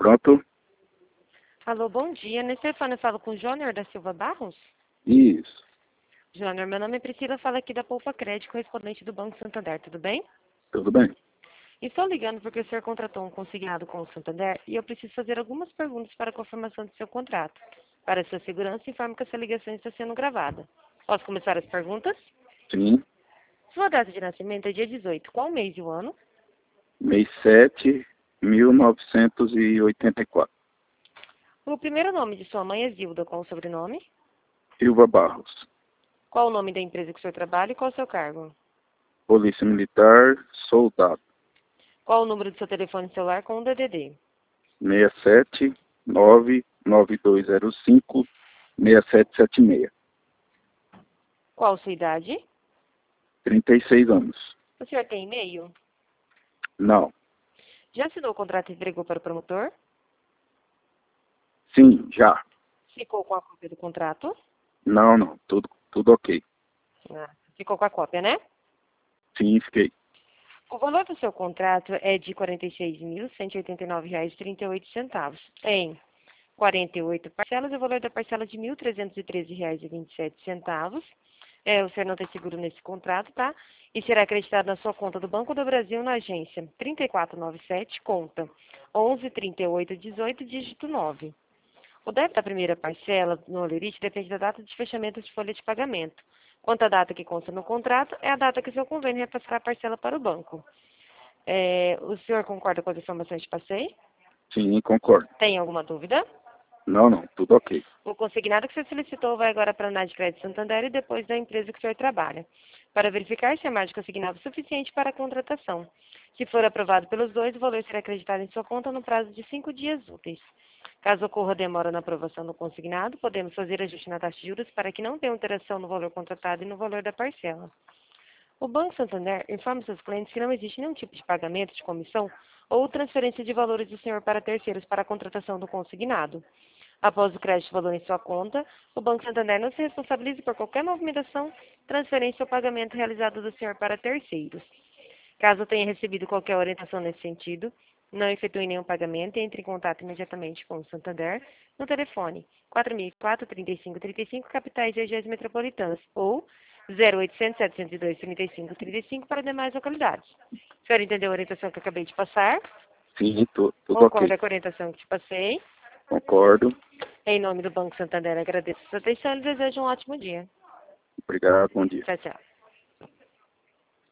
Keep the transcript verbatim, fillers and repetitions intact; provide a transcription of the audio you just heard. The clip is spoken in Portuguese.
Pronto? Alô, bom dia. Nesse telefone eu falo com o Júnior da Silva Barros? Isso. Júnior, meu nome é Priscila, falo aqui da Poupa Crédito, correspondente do Banco Santander, tudo bem? Tudo bem? Estou ligando porque o senhor contratou um consignado com o Santander e eu preciso fazer algumas perguntas para a confirmação do seu contrato. Para sua segurança, informo que essa ligação está sendo gravada. Posso começar as perguntas? Sim. Sua data de nascimento é dia dezoito. Qual o mês e o ano? Mês sete, mil novecentos e oitenta e quatro. O primeiro nome de sua mãe é Zilda, qual o sobrenome? Silva Barros. Qual o nome da empresa que o senhor trabalha e qual o seu cargo? Polícia Militar, soldado. Qual o número do seu telefone celular com o D D D? seis sete nove nove dois zero cinco seis sete sete seis. Qual sua idade? trinta e seis anos. O senhor tem e-mail? Não. Já assinou o contrato e entregou para o promotor? Sim, já. Ficou com a cópia do contrato? Não, não. Tudo, tudo ok. Ah, ficou com a cópia, né? Sim, fiquei. O valor do seu contrato é de quarenta e seis mil, cento e oitenta e nove reais e trinta e oito centavos. Em quarenta e oito parcelas, o valor da parcela é de mil trezentos e treze reais e vinte e sete centavos. É, o senhor não tem seguro nesse contrato, tá? E será acreditado na sua conta do Banco do Brasil na agência trinta e quatro noventa e sete, conta onze trinta e oito dezoito, dígito nove. O débito da primeira parcela no Olerite depende da data de fechamento de folha de pagamento. Quanto à data que consta no contrato, é a data que o seu convênio repassará a parcela para o banco. É, o senhor concorda com as informações que passei? Sim, concordo. Tem alguma dúvida? Não, não. Tudo ok. O consignado que você solicitou vai agora para a Análise de Crédito Santander e depois da empresa que o senhor trabalha, para verificar se a margem consignado é suficiente para a contratação. Se for aprovado pelos dois, o valor será acreditado em sua conta no prazo de cinco dias úteis. Caso ocorra demora na aprovação do consignado, podemos fazer ajuste na taxa de juros para que não tenha alteração no valor contratado e no valor da parcela. O Banco Santander informa seus clientes que não existe nenhum tipo de pagamento de comissão ou transferência de valores do senhor para terceiros para a contratação do consignado. Após o crédito de valor em sua conta, o Banco Santander não se responsabiliza por qualquer movimentação, transferência ou pagamento realizado do senhor para terceiros. Caso tenha recebido qualquer orientação nesse sentido, não efetue nenhum pagamento e entre em contato imediatamente com o Santander no telefone quatro mil e quatro, trinta e cinco, trinta e cinco, capitais e regiões metropolitanas, ou zero oitocentos, setecentos e dois, trinta e cinco, trinta e cinco para demais localidades. O senhor entendeu a orientação que eu acabei de passar? Sim, tu, tudo Concorda ok. com a orientação que te passei? Concordo. Em nome do Banco Santander, agradeço a sua atenção e desejo um ótimo dia. Obrigado. Bom dia. Tchau, tchau.